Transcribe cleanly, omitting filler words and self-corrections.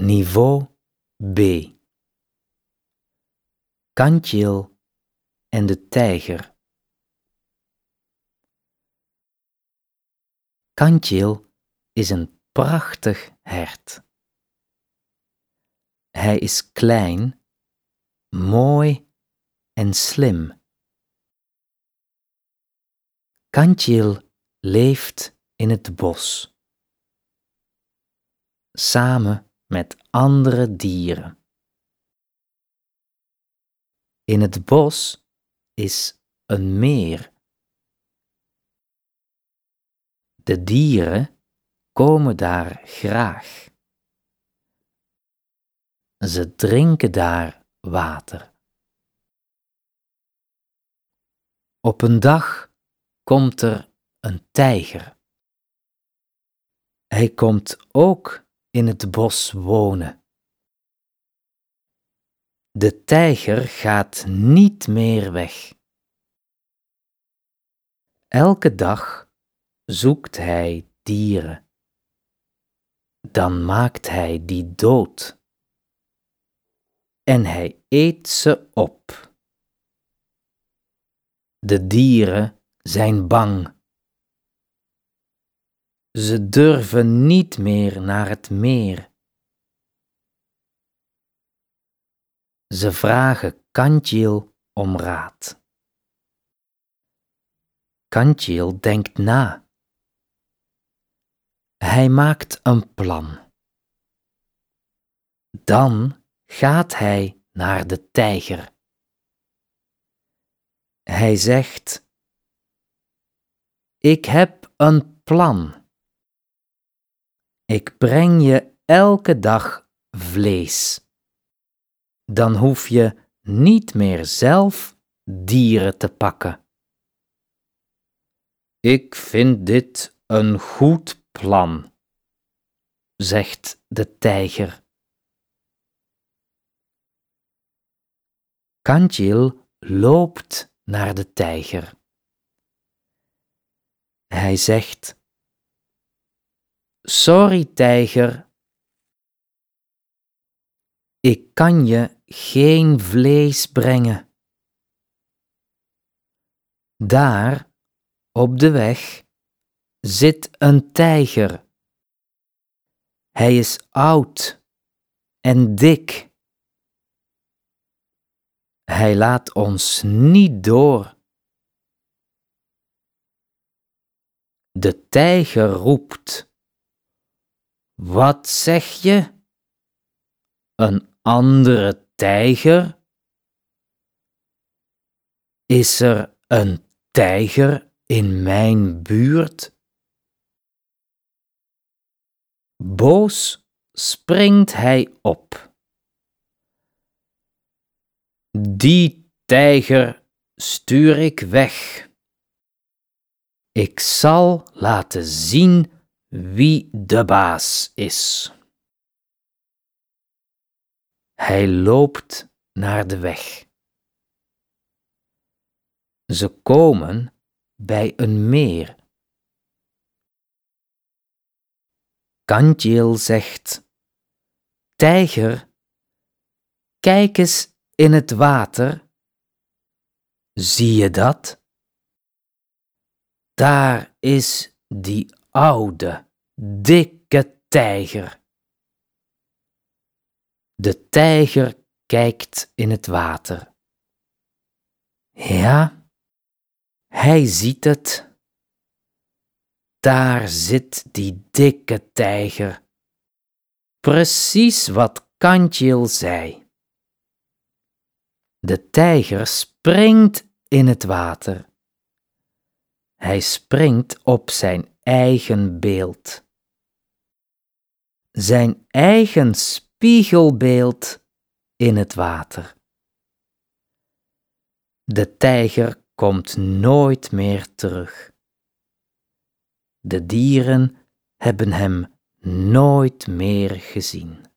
Niveau B. Kantjil en de tijger. Kantjil is een prachtig hert. Hij is klein, mooi en slim. Kantjil leeft in het bos, samen met andere dieren. In het bos is een meer. De dieren komen daar graag. Ze drinken daar water. Op een dag komt er een tijger. Hij komt ook in het bos wonen. De tijger gaat niet meer weg. Elke dag zoekt hij dieren. Dan maakt hij die dood. En hij eet ze op. De dieren zijn bang. Ze durven niet meer naar het meer. Ze vragen Kantjil om raad. Kantjil denkt na. Hij maakt een plan. Dan gaat hij naar de tijger. Hij zegt: Ik heb een plan. Ik breng je elke dag vlees. Dan hoef je niet meer zelf dieren te pakken. Ik vind dit een goed plan, zegt de tijger. Kantjil loopt naar de tijger. Hij zegt: Sorry, tijger. Ik kan je geen vlees brengen. Daar, op de weg, zit een tijger. Hij is oud en dik. Hij laat ons niet door. De tijger roept: Wat zeg je? Een andere tijger? Is er een tijger in mijn buurt? Boos springt hij op. Die tijger stuur ik weg. Ik zal laten zien wie de baas is. Hij loopt naar de weg. Ze komen bij een meer. Kantjil zegt: Tijger, kijk eens in het water. Zie je dat? Daar is die oude, dikke tijger. De tijger kijkt in het water. Ja, hij ziet het. Daar zit die dikke tijger. Precies wat Kantjil zei. De tijger springt in het water. Hij springt op zijn eigen beeld. Zijn eigen spiegelbeeld in het water. De tijger komt nooit meer terug. De dieren hebben hem nooit meer gezien.